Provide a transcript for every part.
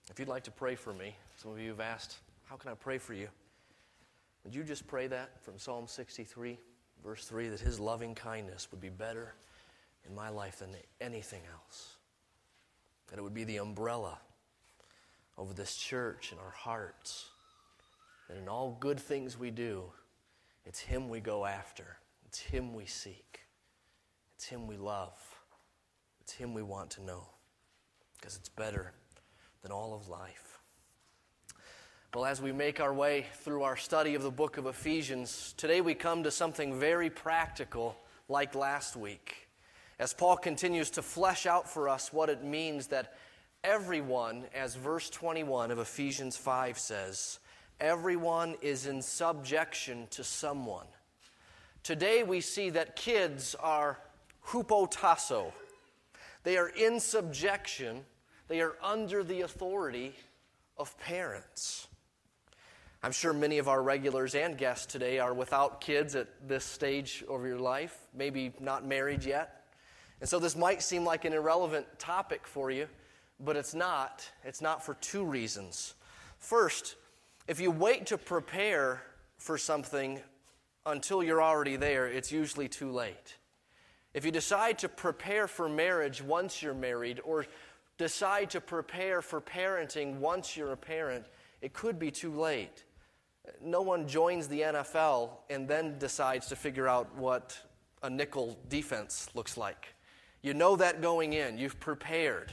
If you'd like to pray for me, some of you have asked, how can I pray for you? Would you just pray that from Psalm 63, verse 3, that His loving kindness would be better in my life than anything else? That it would be the umbrella over this church and our hearts. That in all good things we do, it's Him we go after. It's Him we seek. It's Him we love. It's Him we want to know. Because it's better than all of life. Well, as we make our way through our study of the book of Ephesians, today we come to something very practical like last week. As Paul continues to flesh out for us what it means that everyone, as verse 21 of Ephesians 5 says, everyone is in subjection to someone. Today we see that kids are hupotasso. They are in subjection. They are under the authority of parents. I'm sure many of our regulars and guests today are without kids at this stage of your life, maybe not married yet. And so this might seem like an irrelevant topic for you, but it's not. It's not for two reasons. First, if you wait to prepare for something until you're already there, it's usually too late. If you decide to prepare for marriage once you're married, or decide to prepare for parenting once you're a parent, it could be too late. No one joins the NFL and then decides to figure out what a nickel defense looks like. You know that going in. You've prepared.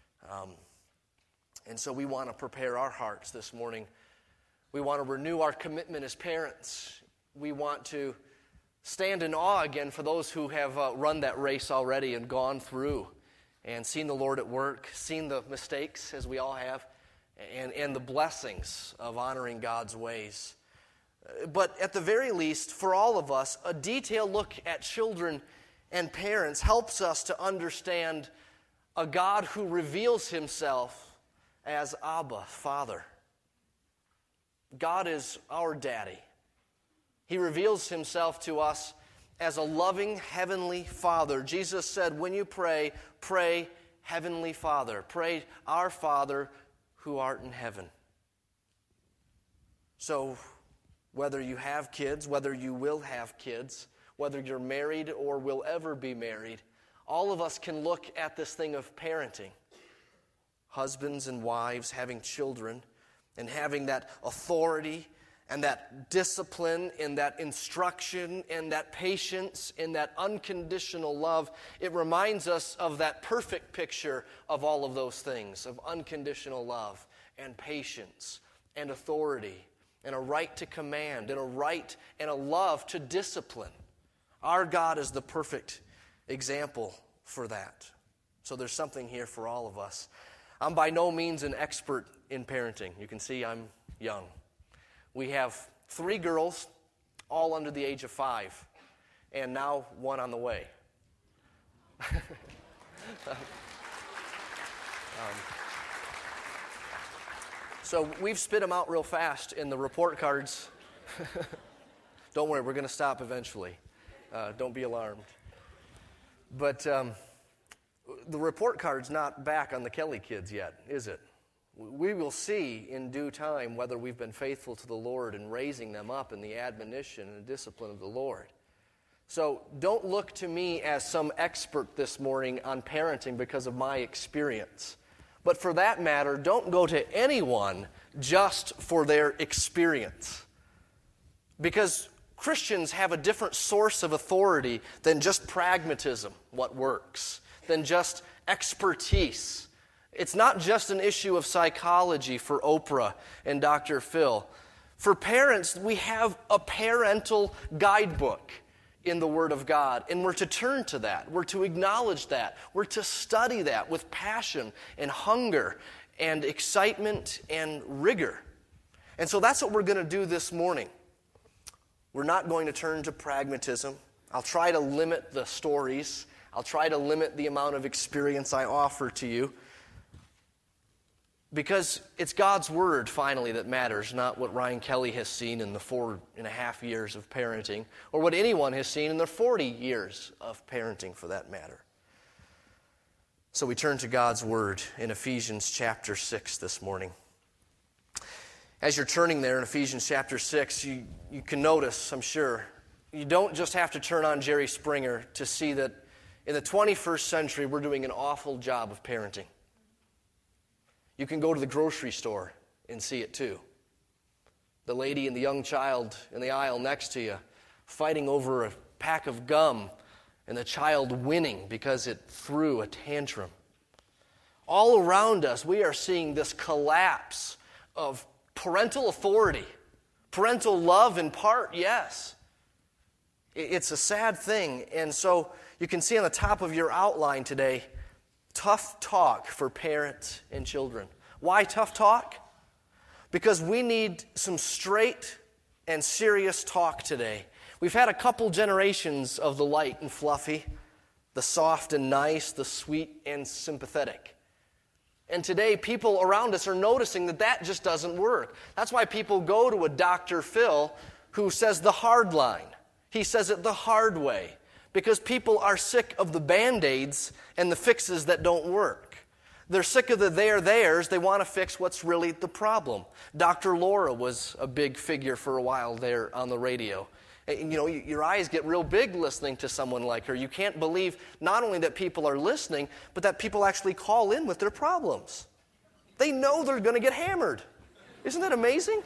And so we want to prepare our hearts this morning. We want to renew our commitment as parents. We want to stand in awe again for those who have run that race already and gone through and seen the Lord at work, seen the mistakes, as we all have, and the blessings of honoring God's ways. But at the very least, for all of us, a detailed look at children and parents helps us to understand a God who reveals Himself as Abba, Father. God is our daddy. He reveals Himself to us as a loving Heavenly Father. Jesus said, when you pray, pray Heavenly Father. Pray our Father who art in heaven. So, whether you have kids, whether you will have kids, whether you're married or will ever be married, all of us can look at this thing of parenting. Husbands and wives having children and having that authority and that discipline and that instruction and that patience and that unconditional love. It reminds us of that perfect picture of all of those things, of unconditional love and patience and authority and a right to command and a right and a love to discipline. Our God is the perfect example for that. So there's something here for all of us. I'm by no means an expert in parenting. You can see I'm young. We have 3 girls, all under the age of 5, and now 1 on the way. So we've spit them out real fast in the report cards. Don't worry, we're going to stop eventually. Don't be alarmed. But the report card's not back on the Kelly kids yet, is it? We will see in due time whether we've been faithful to the Lord in raising them up in the admonition and discipline of the Lord. So don't look to me as some expert this morning on parenting because of my experience. But for that matter, don't go to anyone just for their experience. Because Christians have a different source of authority than just pragmatism, what works, than just expertise. It's not just an issue of psychology for Oprah and Dr. Phil. For parents, we have a parental guidebook in the Word of God, and we're to turn to that. We're to acknowledge that. We're to study that with passion and hunger and excitement and rigor. And so that's what we're going to do this morning. We're not going to turn to pragmatism. I'll try to limit the stories. I'll try to limit the amount of experience I offer to you. Because it's God's Word, finally, that matters, not what Ryan Kelly has seen in the 4.5 years of parenting, or what anyone has seen in their 40 years of parenting, for that matter. So we turn to God's Word in Ephesians chapter 6 this morning. As you're turning there in Ephesians chapter 6, you can notice, I'm sure, you don't just have to turn on Jerry Springer to see that in the 21st century we're doing an awful job of parenting. You can go to the grocery store and see it too. The lady and the young child in the aisle next to you fighting over a pack of gum and the child winning because it threw a tantrum. All around us, we are seeing this collapse of parental authority. Parental love in part, yes. It's a sad thing. And so you can see on the top of your outline today, tough talk for parents and children. Why tough talk? Because we need some straight and serious talk today. We've had a couple generations of the light and fluffy, the soft and nice, the sweet and sympathetic. And today, people around us are noticing that that just doesn't work. That's why people go to a Dr. Phil who says the hard line. He says it the hard way. Because people are sick of the Band-Aids and the fixes that don't work. They're sick of the theirs. They want to fix what's really the problem. Dr. Laura was a big figure for a while there on the radio. You know, your eyes get real big listening to someone like her. You can't believe not only that people are listening, but that people actually call in with their problems. They know they're going to get hammered. Isn't that amazing?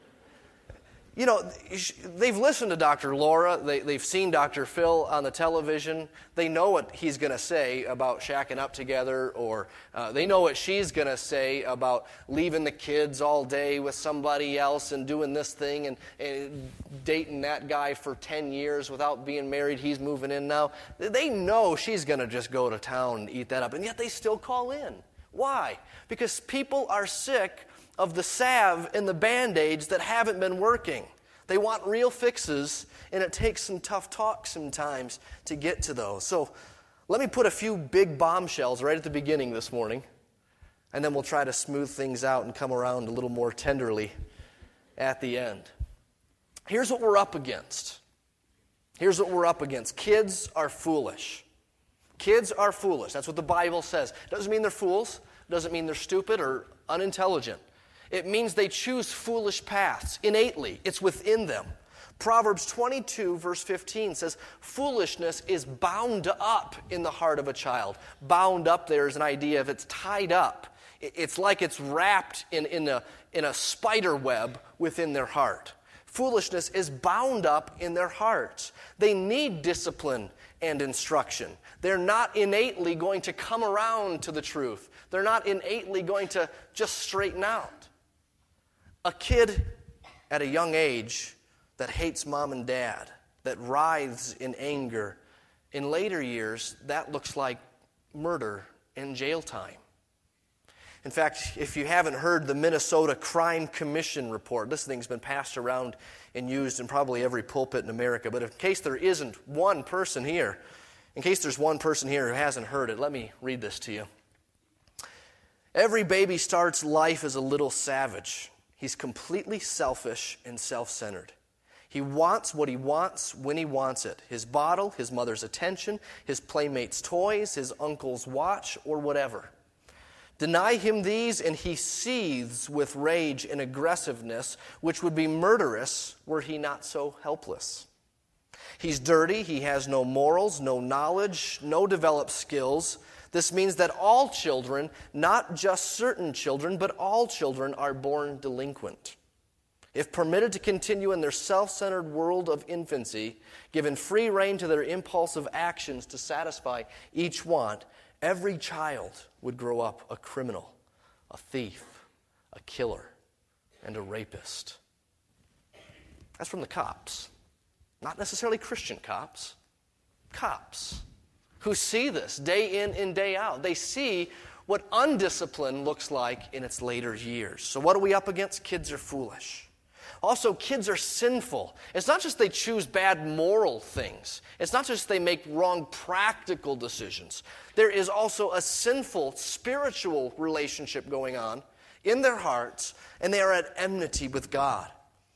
You know, they've listened to Dr. Laura. They've seen Dr. Phil on the television. They know what he's going to say about shacking up together, or they know what she's going to say about leaving the kids all day with somebody else and doing this thing and dating that guy for 10 years without being married. He's moving in now. They know she's going to just go to town and eat that up, and yet they still call in. Why? Because people are sick of the salve and the Band-Aids that haven't been working. They want real fixes, and it takes some tough talk sometimes to get to those. So let me put a few big bombshells right at the beginning this morning, and then we'll try to smooth things out and come around a little more tenderly at the end. Here's what we're up against. Here's what we're up against. Kids are foolish. Kids are foolish. That's what the Bible says. It doesn't mean they're fools. It doesn't mean they're stupid or unintelligent. It means they choose foolish paths innately. It's within them. Proverbs 22, verse 15 says, foolishness is bound up in the heart of a child. Bound up there is an idea of it's tied up. It's like it's wrapped in a spider web within their heart. Foolishness is bound up in their hearts. They need discipline and instruction. They're not innately going to come around to the truth. They're not innately going to just straighten out. A kid at a young age that hates mom and dad, that writhes in anger, in later years, that looks like murder and jail time. In fact, if you haven't heard the Minnesota Crime Commission report, this thing's been passed around and used in probably every pulpit in America, but in case there isn't one person here, in case there's one person here who hasn't heard it, let me read this to you. Every baby starts life as a little savage. He's completely selfish and self-centered. He wants what he wants when he wants it. His bottle, his mother's attention, his playmates' toys, his uncle's watch, or whatever. Deny him these and he seethes with rage and aggressiveness, which would be murderous were he not so helpless. He's dirty, he has no morals, no knowledge, no developed skills. This means that all children, not just certain children, but all children are born delinquent. If permitted to continue in their self-centered world of infancy, given free rein to their impulsive actions to satisfy each want, every child would grow up a criminal, a thief, a killer, and a rapist. That's from the cops. Not necessarily Christian cops. Cops who see this day in and day out. They see what undiscipline looks like in its later years. So what are we up against? Kids are foolish. Also, kids are sinful. It's not just they choose bad moral things. It's not just they make wrong practical decisions. There is also a sinful spiritual relationship going on in their hearts, and they are at enmity with God.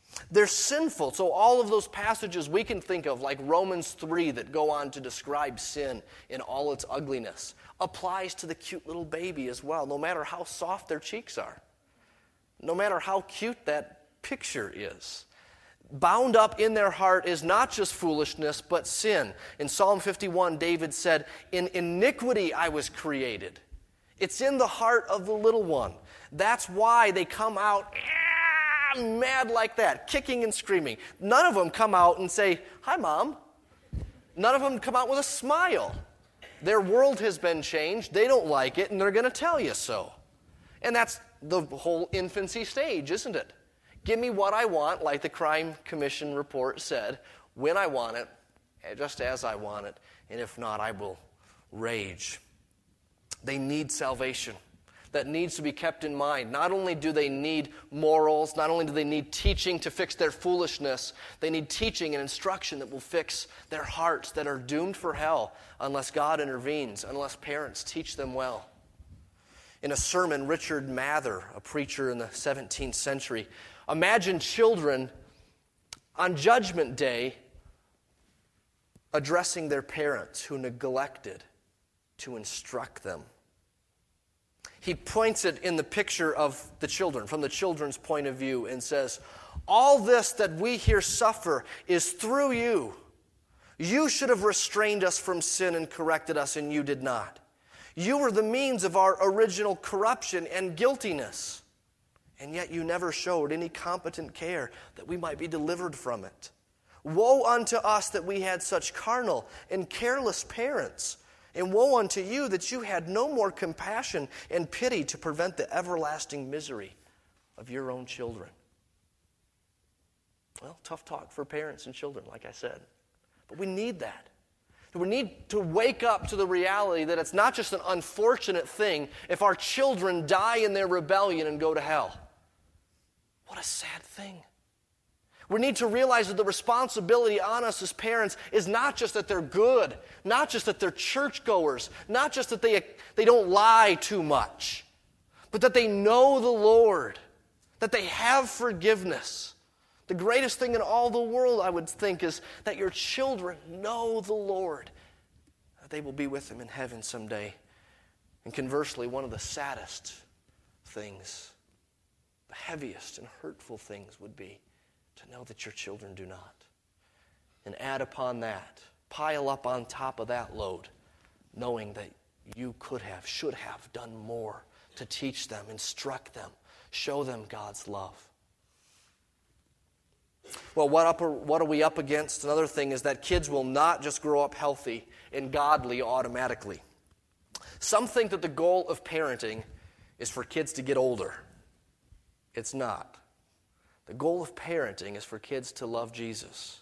They're sinful. So all of those passages we can think of, like Romans 3 that go on to describe sin in all its ugliness, applies to the cute little baby as well, no matter how soft their cheeks are, no matter how cute that picture is. Bound up in their heart is not just foolishness, but sin. In Psalm 51, David said, "In iniquity I was created." It's in the heart of the little one. That's why they come out mad like that, kicking and screaming. None of them come out and say, "Hi, Mom." None of them come out with a smile. Their world has been changed. They don't like it, and they're going to tell you so. And that's the whole infancy stage, isn't it? Give me what I want, like the Crime Commission report said, when I want it, just as I want it, and if not, I will rage. They need salvation. That needs to be kept in mind. Not only do they need morals, not only do they need teaching to fix their foolishness, they need teaching and instruction that will fix their hearts that are doomed for hell unless God intervenes, unless parents teach them well. In a sermon, Richard Mather, a preacher in the 17th century, imagined children on Judgment Day addressing their parents who neglected to instruct them. He points it in the picture of the children, from the children's point of view, and says, "All this that we here suffer is through you. You should have restrained us from sin and corrected us, and you did not. You were the means of our original corruption and guiltiness, and yet you never showed any competent care that we might be delivered from it. Woe unto us that we had such carnal and careless parents, and woe unto you that you had no more compassion and pity to prevent the everlasting misery of your own children." Well, tough talk for parents and children, like I said. But we need that. We need to wake up to the reality that it's not just an unfortunate thing if our children die in their rebellion and go to hell. What a sad thing. We need to realize that the responsibility on us as parents is not just that they're good, not just that they're churchgoers, not just that they don't lie too much, but that they know the Lord, that they have forgiveness. The greatest thing in all the world, I would think, is that your children know the Lord, that they will be with Him in heaven someday. And conversely, one of the saddest things, the heaviest and hurtful things would be to know that your children do not. And add upon that, pile up on top of that load, knowing that you could have, should have done more to teach them, instruct them, show them God's love. Well, what are we up against? Another thing is that kids will not just grow up healthy and godly automatically. Some think that the goal of parenting is for kids to get older. It's not. The goal of parenting is for kids to love Jesus.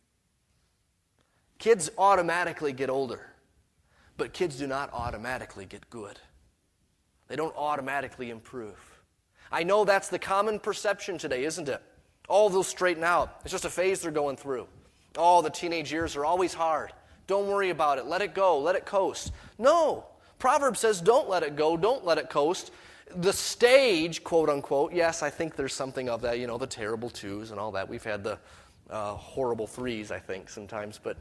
Kids automatically get older, but kids do not automatically get good. They don't automatically improve. I know that's the common perception today, isn't it? Oh, they'll straighten out. It's just a phase they're going through. Oh, the teenage years are always hard. Don't worry about it. Let it go. Let it coast. No. Proverbs says don't let it go. Don't let it coast. The stage, quote unquote, yes, I think there's something of that, the terrible twos and all that. We've had the horrible threes, I think, sometimes. But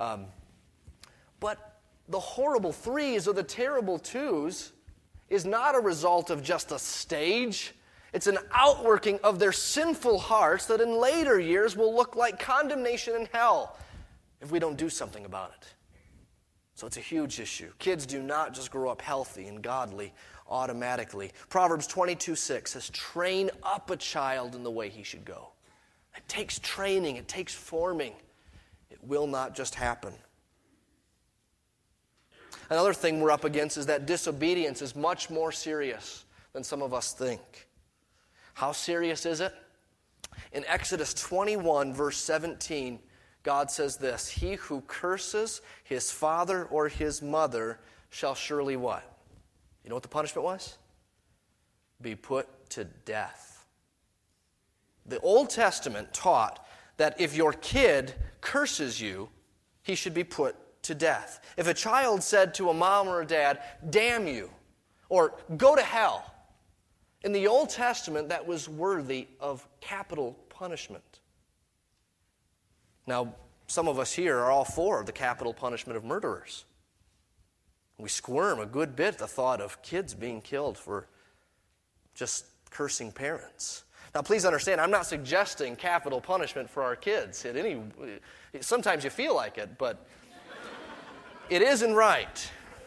the horrible threes or the terrible twos is not a result of just a stage. It's an outworking of their sinful hearts that in later years will look like condemnation in hell if we don't do something about it. So it's a huge issue. Kids do not just grow up healthy and godly automatically. Proverbs 22:6 says, "Train up a child in the way he should go." It takes training. It takes forming. It will not just happen. Another thing we're up against is that disobedience is much more serious than some of us think. How serious is it? In Exodus 21, verse 17, God says this, "He who curses his father or his mother shall surely" what? You know what the punishment was? Be put to death. The Old Testament taught that if your kid curses you, he should be put to death. If a child said to a mom or a dad, "Damn you," or "Go to hell," in the Old Testament, that was worthy of capital punishment. Now, some of us here are all for the capital punishment of murderers. We squirm a good bit at the thought of kids being killed for just cursing parents. Now, please understand, I'm not suggesting capital punishment for our kids. Sometimes you feel like it, but it isn't right.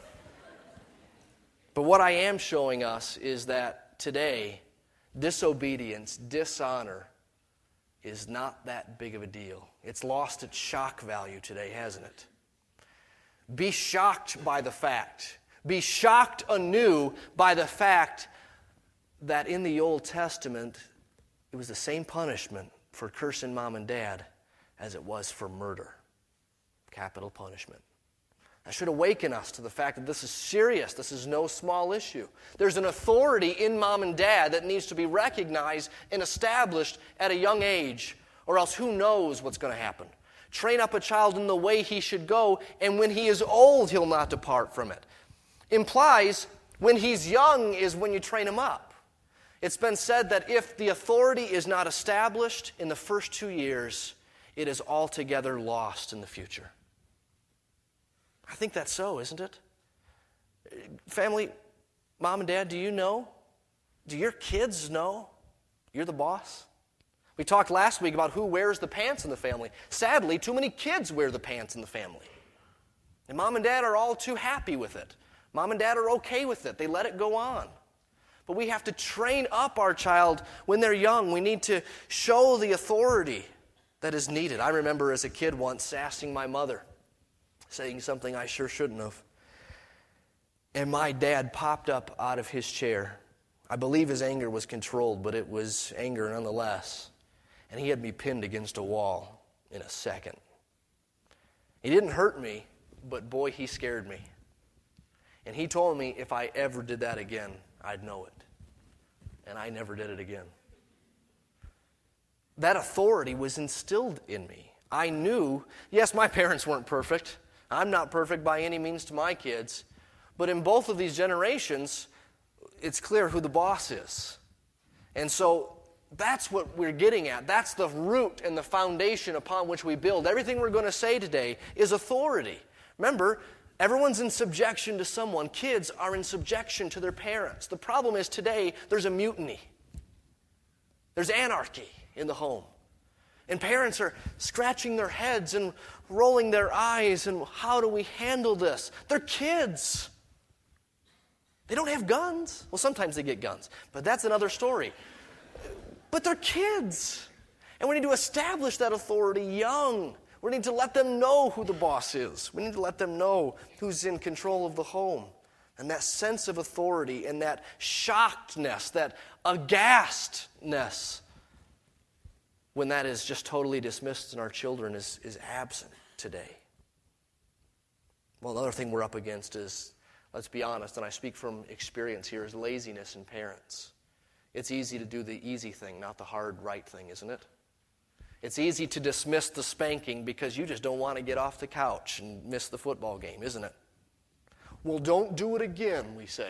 But what I am showing us is that today, disobedience, dishonor, is not that big of a deal. It's lost its shock value today, hasn't it? Be shocked by the fact. Be shocked anew by the fact that in the Old Testament, it was the same punishment for cursing mom and dad as it was for murder. Capital punishment. That should awaken us to the fact that this is serious. This is no small issue. There's an authority in mom and dad that needs to be recognized and established at a young age, or else who knows what's going to happen. Train up a child in the way he should go, and when he is old, he'll not depart from it. Implies when he's young is when you train him up. It's been said that if the authority is not established in the first 2 years, it is altogether lost in the future. I think that's so, isn't it? Family, mom and dad, do you know? Do your kids know you're the boss? We talked last week about who wears the pants in the family. Sadly, too many kids wear the pants in the family. And mom and dad are all too happy with it. Mom and dad are okay with it. They let it go on. But we have to train up our child when they're young. We need to show the authority that is needed. I remember as a kid once sassing my mother, saying something I sure shouldn't have. And my dad popped up out of his chair. I believe his anger was controlled, but it was anger nonetheless. And he had me pinned against a wall in a second. He didn't hurt me, but boy, he scared me. And he told me if I ever did that again, I'd know it. And I never did it again. That authority was instilled in me. I knew, yes, my parents weren't perfect. I'm not perfect by any means to my kids. But in both of these generations, it's clear who the boss is. And so that's what we're getting at. That's the root and the foundation upon which we build. Everything we're going to say today is authority. Remember, everyone's in subjection to someone. Kids are in subjection to their parents. The problem is today there's a mutiny. There's anarchy in the home. And parents are scratching their heads and rolling their eyes. And how do we handle this? They're kids. They don't have guns. Well, sometimes they get guns, but that's another story. But they're kids. And we need to establish that authority young. We need to let them know who the boss is. We need to let them know who's in control of the home. And that sense of authority and that shockedness, that aghastness, when that is just totally dismissed in our children, is absent today. Well, another thing we're up against is, let's be honest, and I speak from experience here, is laziness in parents. It's easy to do the easy thing, not the hard right thing, isn't it? It's easy to dismiss the spanking because you just don't want to get off the couch and miss the football game, isn't it? Well, don't do it again, we say.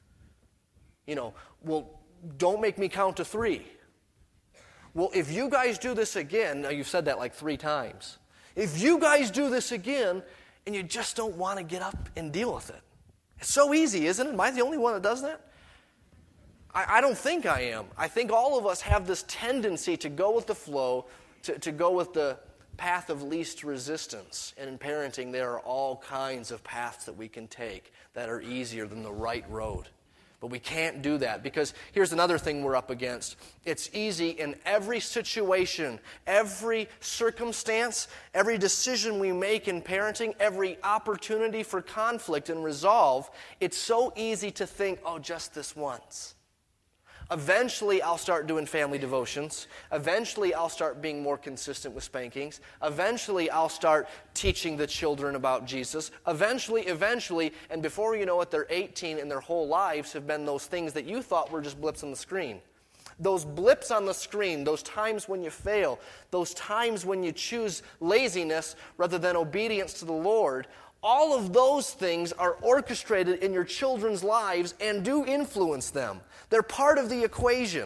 Well, don't make me count to 3. Well, if you guys do this again, now you've said that like 3 times. If you guys do this again, and you just don't want to get up and deal with it. It's so easy, isn't it? Am I the only one that does that? I don't think I am. I think all of us have this tendency to go with the flow, to go with the path of least resistance. And in parenting, there are all kinds of paths that we can take that are easier than the right road. But we can't do that because here's another thing we're up against. It's easy in every situation, every circumstance, every decision we make in parenting, every opportunity for conflict and resolve. It's so easy to think, oh, just this once. Eventually, I'll start doing family devotions. Eventually, I'll start being more consistent with spankings. Eventually, I'll start teaching the children about Jesus. Eventually, and before you know it, they're 18 and their whole lives have been those things that you thought were just blips on the screen. Those blips on the screen, those times when you fail, those times when you choose laziness rather than obedience to the Lord, all of those things are orchestrated in your children's lives and do influence them. They're part of the equation.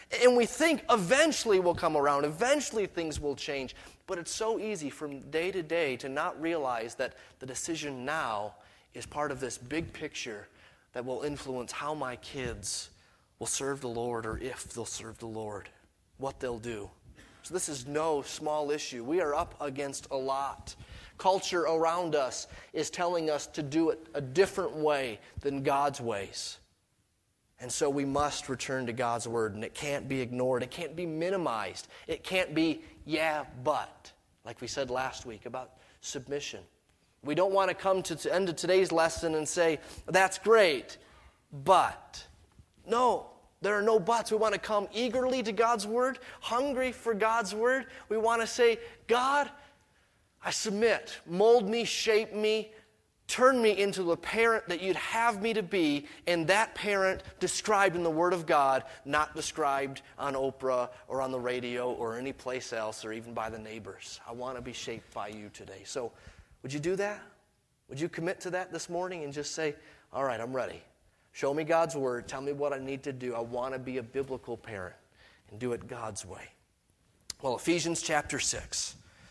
And we think eventually we'll come around, eventually things will change. But it's so easy from day to day to not realize that the decision now is part of this big picture that will influence how my kids will serve the Lord, or if they'll serve the Lord, what they'll do. So this is no small issue. We are up against a lot. Culture around us is telling us to do it a different way than God's ways. And so we must return to God's Word, and it can't be ignored. It can't be minimized. It can't be, yeah, but, like we said last week about submission. We don't want to come to the end of today's lesson and say, that's great, but. No, there are no buts. We want to come eagerly to God's Word, hungry for God's Word. We want to say, God, I submit. Mold me, shape me, turn me into the parent that you'd have me to be, and that parent described in the Word of God, not described on Oprah or on the radio or any place else or even by the neighbors. I want to be shaped by you today. So would you do that? Would you commit to that this morning and just say, all right, I'm ready. Show me God's Word. Tell me what I need to do. I want to be a biblical parent and do it God's way. Well, Ephesians chapter 6.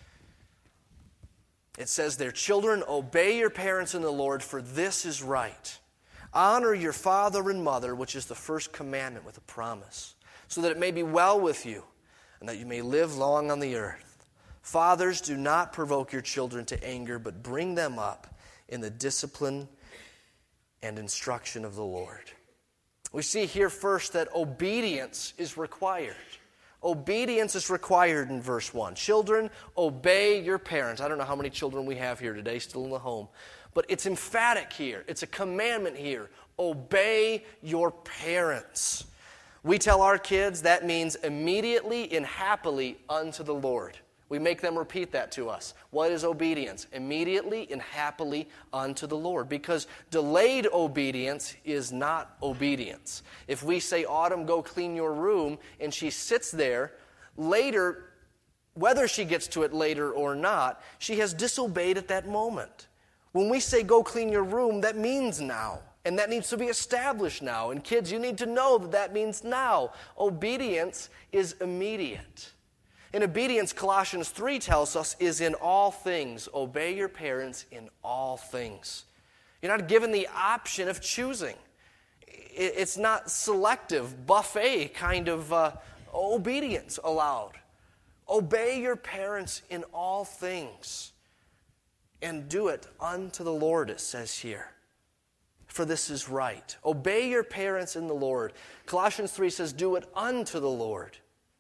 It says there, children, obey your parents in the Lord, for this is right. Honor your father and mother, which is the first commandment with a promise, so that it may be well with you, and that you may live long on the earth. Fathers, do not provoke your children to anger, but bring them up in the discipline and instruction of the Lord. We see here first that obedience is required. Obedience is required in verse 1. Children, obey your parents. I don't know how many children we have here today still in the home, but it's emphatic here. It's a commandment here. Obey your parents. We tell our kids that means immediately and happily unto the Lord. We make them repeat that to us. What is obedience? Immediately and happily unto the Lord. Because delayed obedience is not obedience. If we say, Autumn, go clean your room, and she sits there, later, whether she gets to it later or not, she has disobeyed at that moment. When we say, go clean your room, that means now. And that needs to be established now. And kids, you need to know that that means now. Obedience is immediate. And obedience, Colossians 3 tells us, is in all things. Obey your parents in all things. You're not given the option of choosing. It's not selective, buffet kind of obedience allowed. Obey your parents in all things. And do it unto the Lord, it says here. For this is right. Obey your parents in the Lord. Colossians 3 says, do it unto the Lord.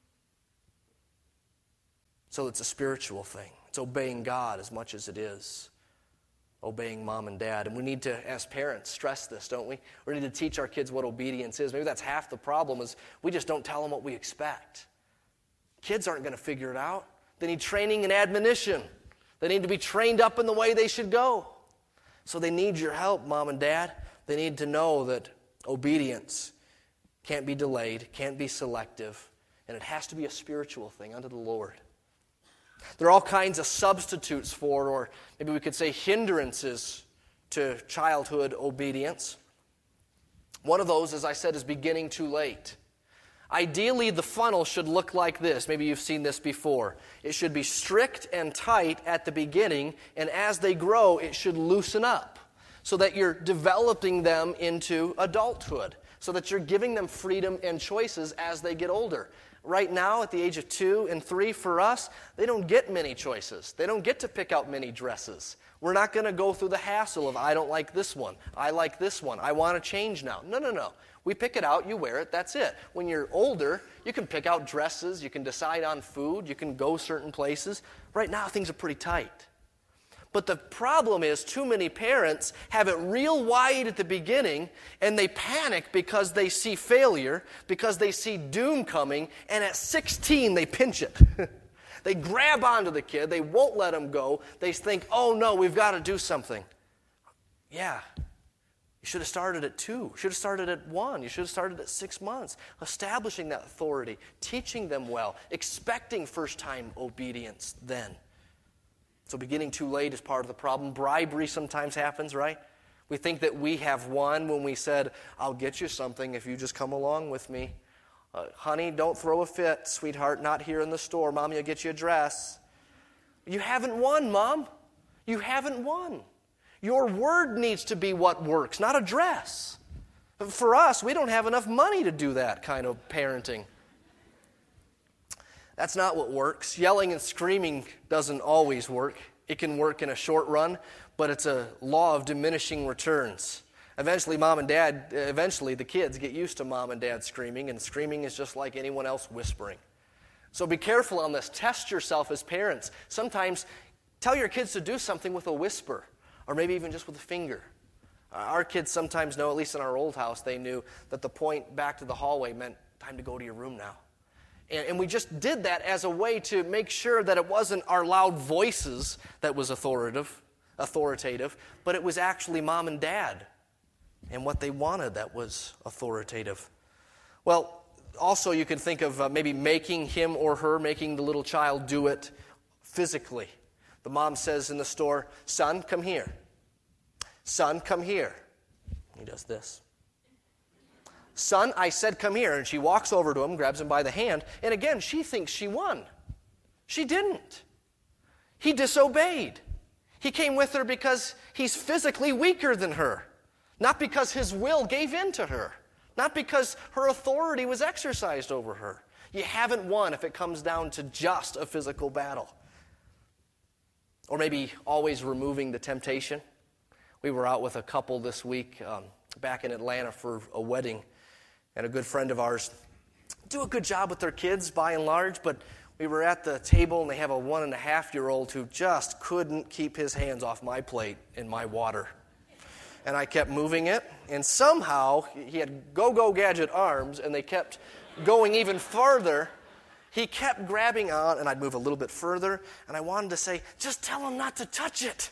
So it's a spiritual thing. It's obeying God as much as it is obeying mom and dad. And we need to, as parents, stress this, don't we? We need to teach our kids what obedience is. Maybe that's half the problem, is we just don't tell them what we expect. Kids aren't going to figure it out. They need training and admonition. They need to be trained up in the way they should go. So they need your help, mom and dad. They need to know that obedience can't be delayed, can't be selective, and it has to be a spiritual thing unto the Lord. There are all kinds of substitutes for, or maybe we could say hindrances to childhood obedience. One of those, as I said, is beginning too late. Ideally, the funnel should look like this. Maybe you've seen this before. It should be strict and tight at the beginning, and as they grow, it should loosen up so that you're developing them into adulthood, so that you're giving them freedom and choices as they get older. Right now, at the age of 2 and 3 for us, they don't get many choices. They don't get to pick out many dresses. We're not going to go through the hassle of, I don't like this one, I like this one, I want to change now. No. We pick it out, you wear it, that's it. When you're older, you can pick out dresses, you can decide on food, you can go certain places. Right now, things are pretty tight. But the problem is too many parents have it real wide at the beginning, and they panic because they see failure, because they see doom coming, and at 16 they pinch it. They grab onto the kid, they won't let him go. They think, oh no, we've got to do something. Yeah, you should have started at 2. You should have started at 1. You should have started at 6 months. Establishing that authority, teaching them well, expecting first-time obedience then. So beginning too late is part of the problem. Bribery sometimes happens, right? We think that we have won when we said, I'll get you something if you just come along with me. Honey, don't throw a fit, sweetheart, not here in the store. Mommy will get you a dress. You haven't won, Mom. You haven't won. Your word needs to be what works, not a dress. For us, we don't have enough money to do that kind of parenting. That's not what works. Yelling and screaming doesn't always work. It can work in a short run, but it's a law of diminishing returns. Eventually, the kids get used to mom and dad screaming, and screaming is just like anyone else whispering. So be careful on this. Test yourself as parents. Sometimes tell your kids to do something with a whisper, or maybe even just with a finger. Our kids sometimes know, at least in our old house, they knew that the point back to the hallway meant time to go to your room now. And we just did that as a way to make sure that it wasn't our loud voices that was authoritative, but it was actually mom and dad and what they wanted that was authoritative. Well, also you could think of maybe making the little child do it physically. The mom says in the store, "Son, come here. Son, come here." He does this. "Son, I said come here." And she walks over to him, grabs him by the hand, and again, she thinks she won. She didn't. He disobeyed. He came with her because he's physically weaker than her, not because his will gave in to her, not because her authority was exercised over her. You haven't won if it comes down to just a physical battle. Or maybe always removing the temptation. We were out with a couple this week back in Atlanta for a wedding, and a good friend of ours do a good job with their kids by and large, but we were at the table and they have a 1.5-year-old who just couldn't keep his hands off my plate and my water. And I kept moving it, and somehow he had go-go gadget arms, and they kept going even farther. He kept grabbing on, and I'd move a little bit further, and I wanted to say, "Just tell him not to touch it."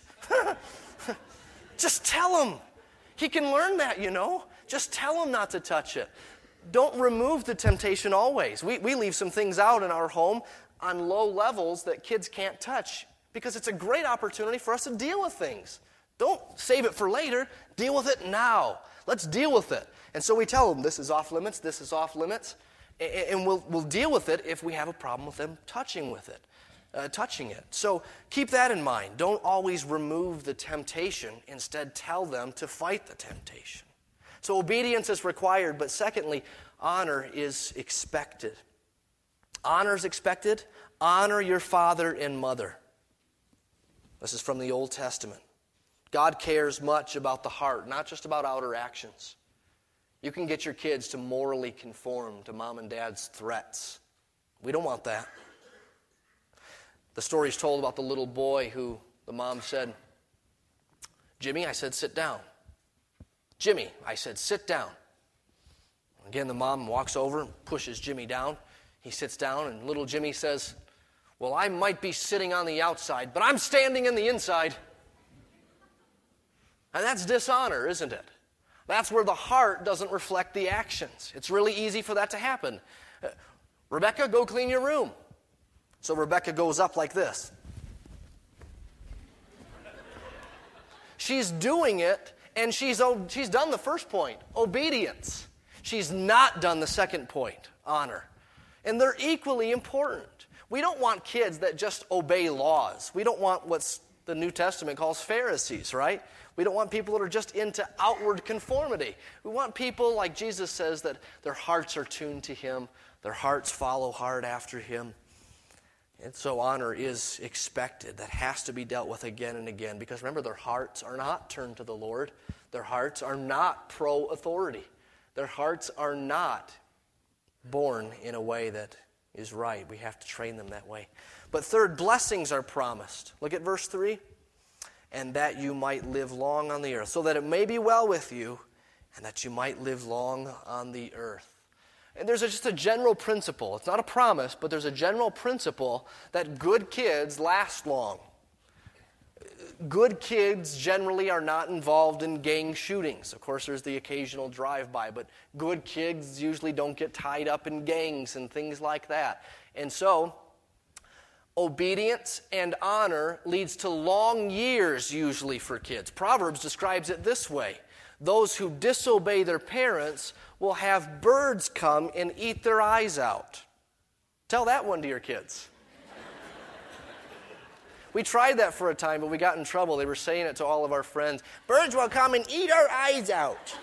Just tell him. He can learn that, Just tell him not to touch it. Don't remove the temptation always. We leave some things out in our home on low levels that kids can't touch because it's a great opportunity for us to deal with things. Don't save it for later. Deal with it now. Let's deal with it. And so we tell them, this is off limits, this is off limits, and we'll deal with it if we have a problem with them touching it. So keep that in mind. Don't always remove the temptation. Instead, tell them to fight the temptation. So obedience is required, but secondly, honor is expected. Honor is expected. Honor your father and mother. This is from the Old Testament. God cares much about the heart, not just about outer actions. You can get your kids to morally conform to mom and dad's threats. We don't want that. The story is told about the little boy who the mom said, "Jimmy," I said, "sit down." "Jimmy," I said, "sit down." Again, the mom walks over and pushes Jimmy down. He sits down, and little Jimmy says, "Well, I might be sitting on the outside, but I'm standing in the inside." And that's dishonor, isn't it? That's where the heart doesn't reflect the actions. It's really easy for that to happen. "Rebecca, go clean your room." So Rebecca goes up like this. She's doing it, and she's done the first point, obedience. She's not done the second point, honor. And they're equally important. We don't want kids that just obey laws. We don't want what the New Testament calls Pharisees, right? We don't want people that are just into outward conformity. We want people, like Jesus says, that their hearts are tuned to Him. Their hearts follow hard after Him. And so honor is expected. That has to be dealt with again and again. Because remember, their hearts are not turned to the Lord. Their hearts are not pro-authority. Their hearts are not born in a way that is right. We have to train them that way. But third, blessings are promised. Look at verse 3. "And that you might live long on the earth, so that it may be well with you, and that you might live long on the earth." And there's just a general principle. It's not a promise, but there's a general principle that good kids last long. Good kids generally are not involved in gang shootings. Of course, there's the occasional drive-by, but good kids usually don't get tied up in gangs and things like that. And so, obedience and honor leads to long years usually for kids. Proverbs describes it this way. Those who disobey their parents will have birds come and eat their eyes out. Tell that one to your kids. We tried that for a time, but we got in trouble. They were saying it to all of our friends. Birds will come and eat our eyes out.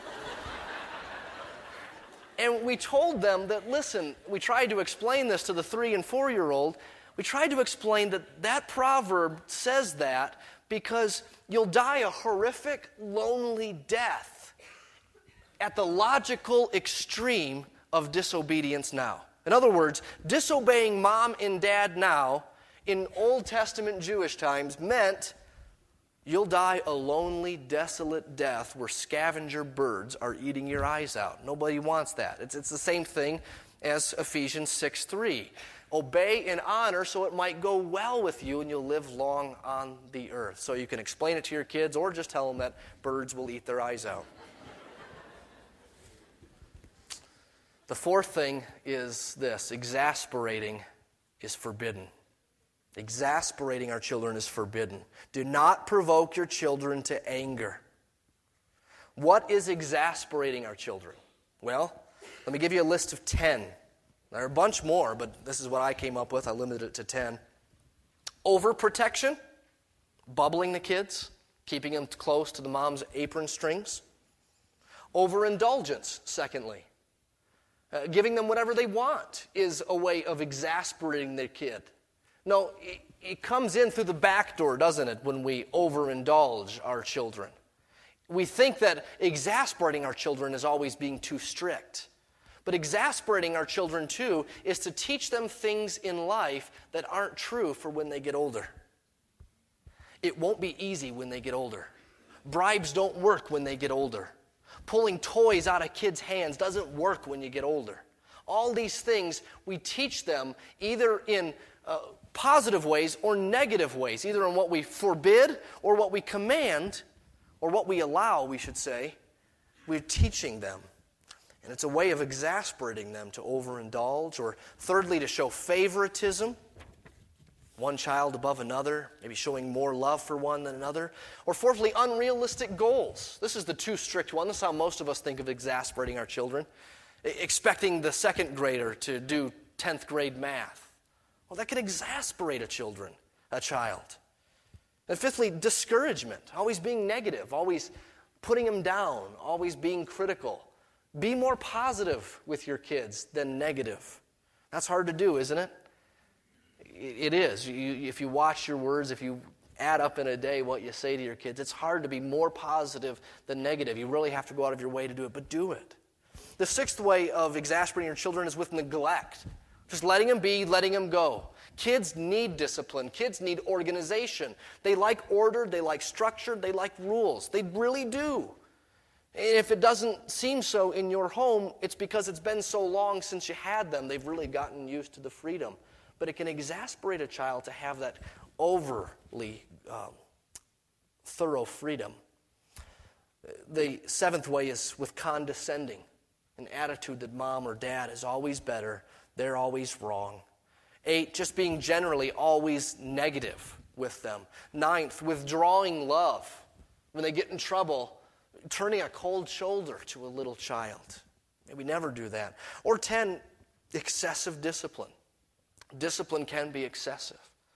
And we told them that, listen, we tried to explain this to the 3- and 4-year-old. We tried to explain that that proverb says that because you'll die a horrific, lonely death at the logical extreme of disobedience now. In other words, disobeying mom and dad now in Old Testament Jewish times meant you'll die a lonely, desolate death where scavenger birds are eating your eyes out. Nobody wants that. It's the same thing as Ephesians 6:3. Obey and honor so it might go well with you and you'll live long on the earth. So you can explain it to your kids or just tell them that birds will eat their eyes out. The fourth thing is this: exasperating is forbidden. Exasperating our children is forbidden. Do not provoke your children to anger. What is exasperating our children? Well, let me give you a list of 10. There are a bunch more, but this is what I came up with. I limited it to 10. Overprotection, bubbling the kids, keeping them close to the mom's apron strings. Overindulgence, secondly. Giving them whatever they want is a way of exasperating their kid. No, it comes in through the back door, doesn't it, when we overindulge our children. We think that exasperating our children is always being too strict. But exasperating our children, too, is to teach them things in life that aren't true for when they get older. It won't be easy when they get older. Bribes don't work when they get older. Pulling toys out of kids' hands doesn't work when you get older. All these things we teach them either in positive ways or negative ways, either in what we forbid or what we command, or what we allow, we should say. We're teaching them. And it's a way of exasperating them to overindulge, or thirdly, to show favoritism, one child above another, maybe showing more love for one than another, or fourthly, unrealistic goals. This is the too strict one. This is how most of us think of exasperating our children. Expecting the second grader to do 10th grade math. Well, that can exasperate a child. And fifthly, discouragement, always being negative, always putting them down, always being critical. Be more positive with your kids than negative. That's hard to do, isn't it? It is. If you watch your words, if you add up in a day what you say to your kids, it's hard to be more positive than negative. You really have to go out of your way to do it, but do it. The sixth way of exasperating your children is with neglect. Just letting them be, letting them go. Kids need discipline. Kids need organization. They like order, they like structure, they like rules. They really do. And if it doesn't seem so in your home, it's because it's been so long since you had them, they've really gotten used to the freedom. But it can exasperate a child to have that overly thorough freedom. The seventh way is with condescending. An attitude that mom or dad is always better, they're always wrong. 8, just being generally always negative with them. 9th, withdrawing love. When they get in trouble, turning a cold shoulder to a little child. We never do that. Or 10, excessive discipline. Discipline can be excessive.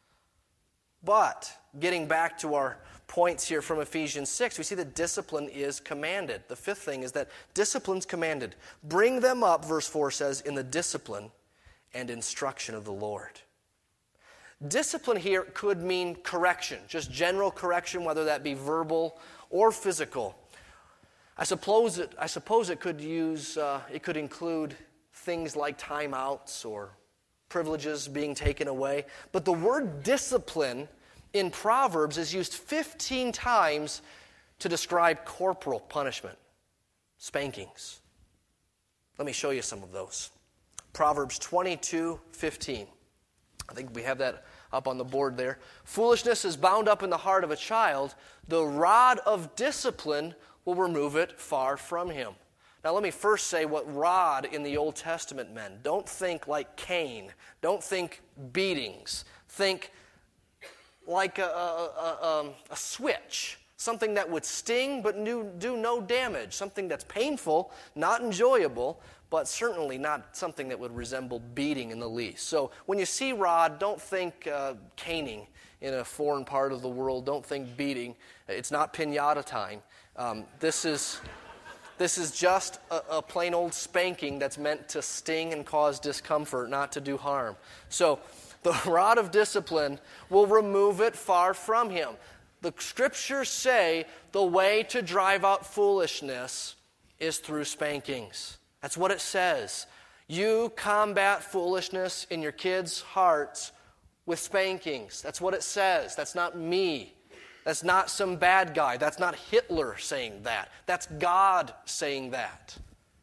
But, getting back to our points here from Ephesians 6, we see that discipline is commanded. The fifth thing is that discipline's commanded. Bring them up, verse 4 says, in the discipline and instruction of the Lord. Discipline here could mean correction, just general correction, whether that be verbal or physical. I suppose it could include things like timeouts or privileges being taken away. But the word discipline in Proverbs is used 15 times to describe corporal punishment, spankings. Let me show you some of those. Proverbs 22:15. I think we have that up on the board there. Foolishness is bound up in the heart of a child. The rod of discipline will remove it far from him. Now let me first say what rod in the Old Testament meant. Don't think like cane. Don't think beatings. Think like a switch, Something that would sting but do no damage. Something that's painful, not enjoyable, but certainly not something that would resemble beating in the least. So when you see rod, don't think caning in a foreign part of the world. Don't think beating. It's not piñata time. This is just a plain old spanking that's meant to sting and cause discomfort, not to do harm. So the rod of discipline will remove it far from him. The Scriptures say the way to drive out foolishness is through spankings. That's what it says. You combat foolishness in your kids' hearts with spankings. That's what it says. That's not me. That's not some bad guy. That's not Hitler saying that. That's God saying that.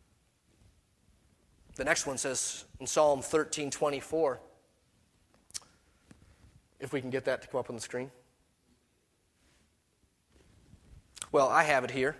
The next one says in Psalm 13:24. If we can get that to come up on the screen. Well, I have it here.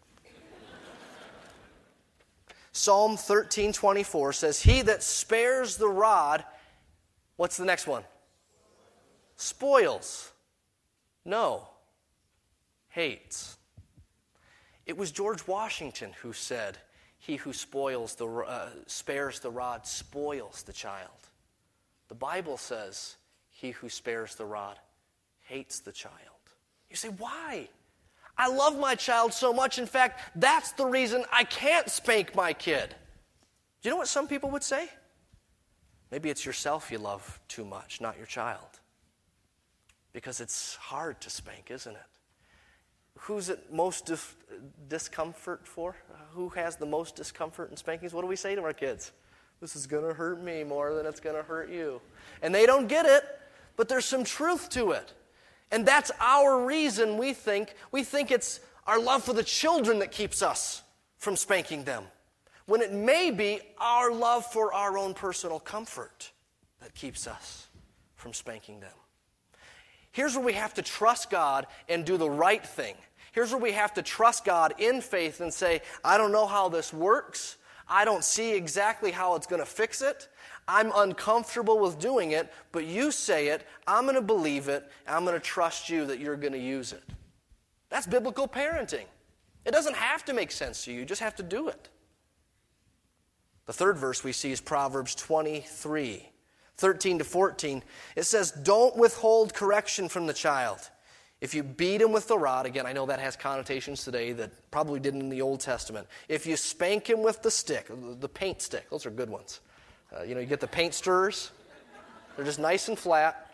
Psalm 13:24 says, "He that spares the rod," what's the next one? Spoils. No. Hates. It was George Washington who said, "He who spares the rod spoils the child." The Bible says, "He who spares the rod hates the child." You say, why? I love my child so much. In fact, that's the reason I can't spank my kid. Do you know what some people would say? Maybe it's yourself you love too much, not your child. Because it's hard to spank, isn't it? Who's it most discomfort for? Who has the most discomfort in spankings? What do we say to our kids? This is going to hurt me more than it's going to hurt you. And they don't get it, but there's some truth to it. And that's our reason we think it's our love for the children that keeps us from spanking them, when it may be our love for our own personal comfort that keeps us from spanking them. Here's where we have to trust God and do the right thing. Here's where we have to trust God in faith and say, I don't know how this works. I don't see exactly how it's going to fix it. I'm uncomfortable with doing it, but you say it, I'm going to believe it, and I'm going to trust you that you're going to use it. That's biblical parenting. It doesn't have to make sense to you. You just have to do it. The third verse we see is Proverbs 23, 13 to 14. It says, don't withhold correction from the child. If you beat him with the rod, again, I know that has connotations today that probably didn't in the Old Testament. If you spank him with the stick, the paint stick, those are good ones. You get the paint stirrers. They're just nice and flat.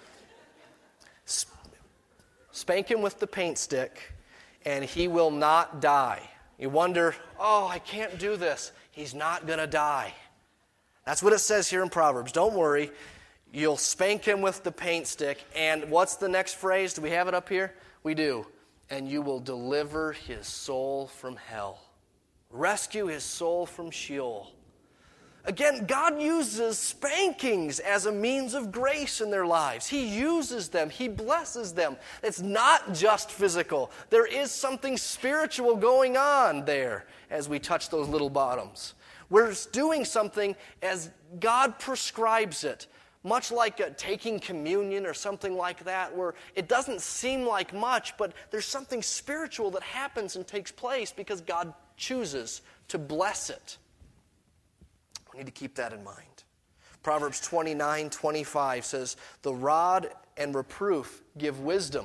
Spank him with the paint stick, and he will not die. You wonder, I can't do this. He's not going to die. That's what it says here in Proverbs. Don't worry. You'll spank him with the paint stick, and what's the next phrase? Do we have it up here? We do. And you will deliver his soul from hell. Rescue his soul from Sheol. Again, God uses spankings as a means of grace in their lives. He uses them. He blesses them. It's not just physical. There is something spiritual going on there as we touch those little bottoms. We're doing something as God prescribes it, much like taking communion or something like that, where it doesn't seem like much, but there's something spiritual that happens and takes place because God chooses to bless it. We need to keep that in mind. Proverbs 29:25 says, the rod and reproof give wisdom,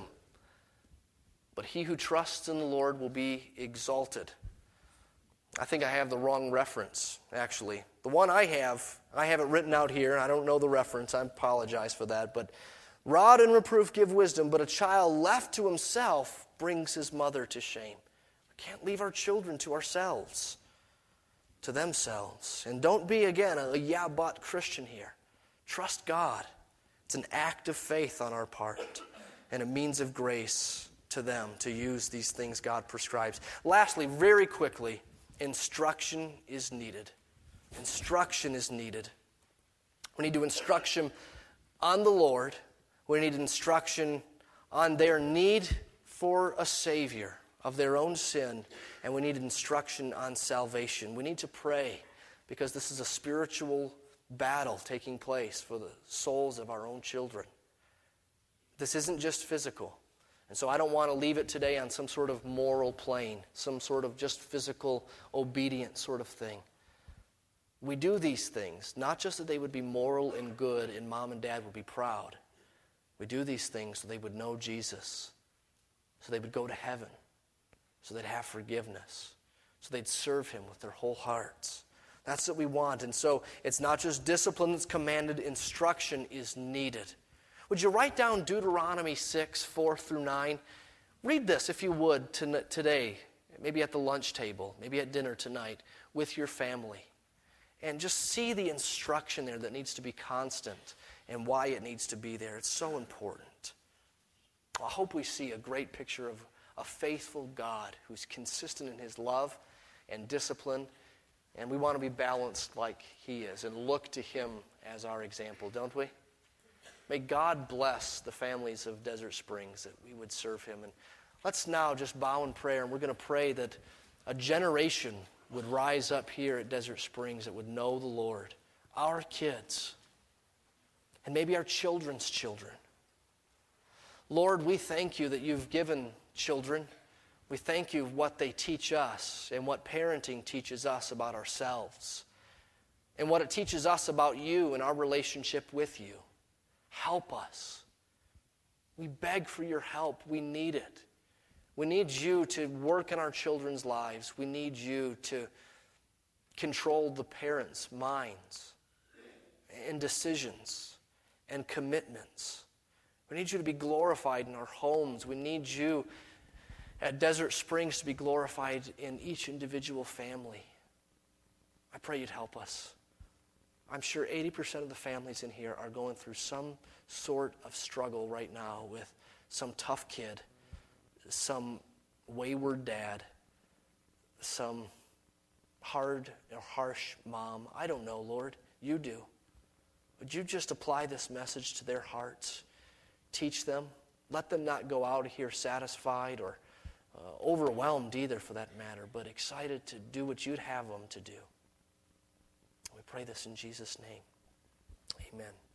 but he who trusts in the Lord will be exalted. I think I have the wrong reference, actually. The one I have it written out here. I don't know the reference. I apologize for that. But rod and reproof give wisdom, but a child left to himself brings his mother to shame. We can't leave our children to ourselves, to themselves. And don't be, again, a yeah-but Christian here. Trust God. It's an act of faith on our part and a means of grace to them to use these things God prescribes. Lastly, very quickly, instruction is needed. Instruction is needed. We need to instruction on the Lord. We need instruction on their need for a Savior of their own sin. And we need instruction on salvation. We need to pray because this is a spiritual battle taking place for the souls of our own children. This isn't just physical. And so I don't want to leave it today on some sort of moral plane, some sort of just physical obedience sort of thing. We do these things, not just that they would be moral and good and mom and dad would be proud. We do these things so they would know Jesus, so they would go to heaven, so they'd have forgiveness, so they'd serve him with their whole hearts. That's what we want. And so it's not just discipline that's commanded, instruction is needed. Would you write down Deuteronomy 6, 4 through 9? Read this, if you would, today, maybe at the lunch table, maybe at dinner tonight, with your family. And just see the instruction there that needs to be constant and why it needs to be there. It's so important. I hope we see a great picture of a faithful God who's consistent in his love and discipline. And we want to be balanced like he is and look to him as our example, don't we? May God bless the families of Desert Springs that we would serve him. And let's now just bow in prayer, and we're going to pray that a generation would rise up here at Desert Springs that would know the Lord, our kids, and maybe our children's children. Lord, we thank you that you've given children. We thank you what they teach us and what parenting teaches us about ourselves and what it teaches us about you and our relationship with you. Help us. We beg for your help. We need it. We need you to work in our children's lives. We need you to control the parents' minds and decisions and commitments. We need you to be glorified in our homes. We need you at Desert Springs to be glorified in each individual family. I pray you'd help us. I'm sure 80% of the families in here are going through some sort of struggle right now with some tough kid, some wayward dad, some hard or harsh mom. I don't know, Lord. You do. Would you just apply this message to their hearts? Teach them. Let them not go out of here satisfied or overwhelmed either, for that matter, but excited to do what you'd have them to do. We pray this in Jesus' name. Amen.